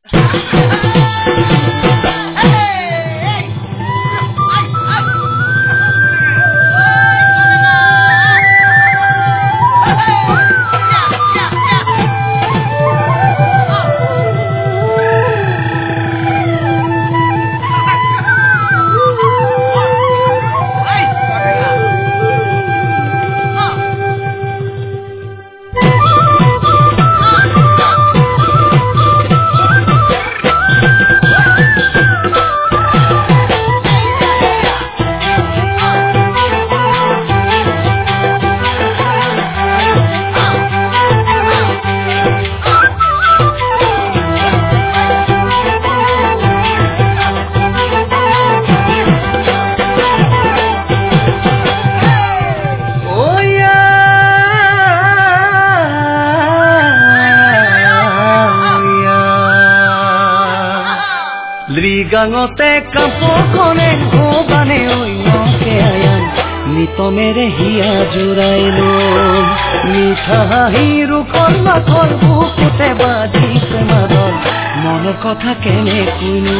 গাঙতে কাপোৰখনে হবানে অন্যকে আয়ান নিত মেৰে হিয়া জোৰাইলো মিঠা হাঁহি ৰুখৰ মাথৰ বুকুতে বাজিছে মাদল মনৰ কথা কেনে কোনো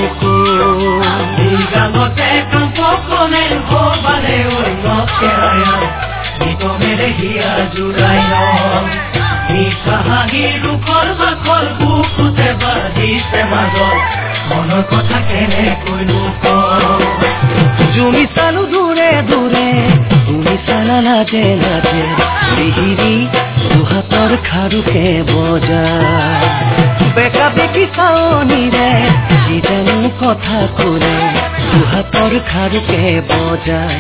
গাঙতে কাপোৰখনে হবানে অন্যকে আয়ান নিত মেৰে হিয়া জোৰাইলো মিঠা হাঁহি ৰুখৰ মাথৰ বুকুতে বাজিছে মাদল মনৰ কথা কেনে কৈনো জুমি চালো দূৰে দূৰে তুমি চালা লাজে লাজে বিহিৰি দুহাতৰ খাৰুকে বজা বেকা বেকি চাৱনিৰে কি জানো কথা ক'লে দুহাতৰ খাৰুকে বজাই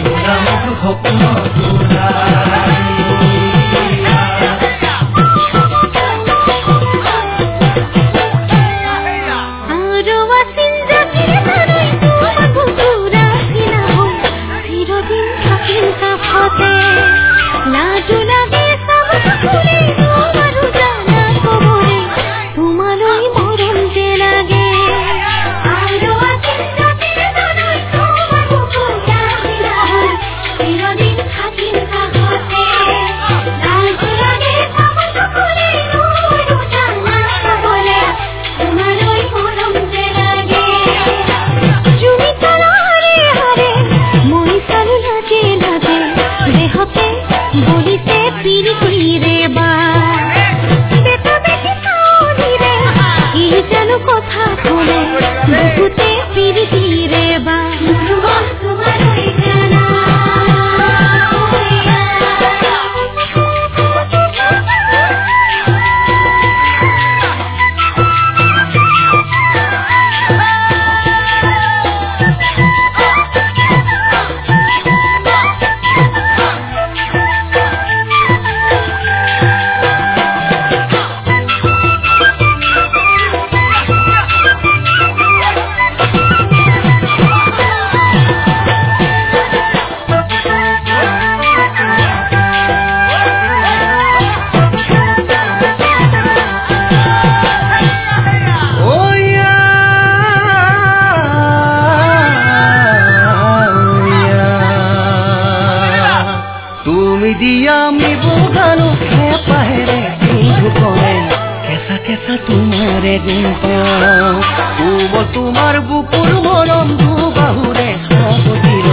তোমাৰ বুকুৰ মৰম দুবাহুৰে সাৱতিল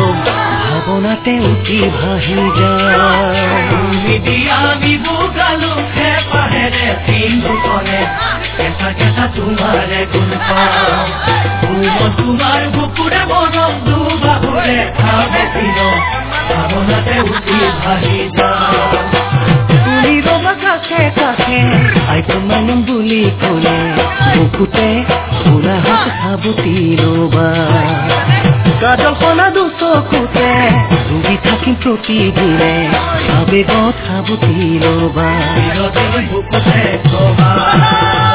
ভাৱনাতে উঠি ভাহি যায় আমি বুগালো পাহেৰে পিন্ধুকনে কেঁচা কেঁচা তোমাৰে গুণ পাওঁ তোমাৰ বুকুৰে মৰম দুবাহুৰে সাৱতিল ভাৱনাতে উঠি ভাহি যায় তুমি ৰবা কাষে কাষে আইটো মানম বুলি ক'লে বুকুতে পুৰা হাত সাৱতি ৰবা কাজল কলা দুচকুতে ডুবি থাকিম প্ৰতিদিনে আবেগত সাৱতি ৰবা বুকুতে